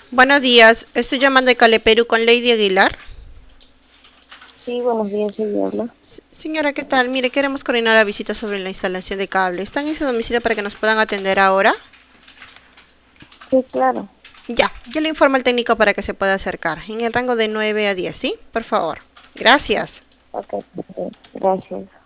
Buenos días, estoy llamando de Cale Perú con Lady Aguilar. Sí, buenos días, ella habla. Señora, ¿qué tal? Mire, queremos coordinar la visita sobre la instalación de cable. ¿Están en su domicilio para que nos puedan atender ahora? Sí, claro. Ya, yo le informo al técnico para que se pueda acercar. En el rango de 9 a 10, ¿sí? Por favor. Gracias. Ok, ok, gracias.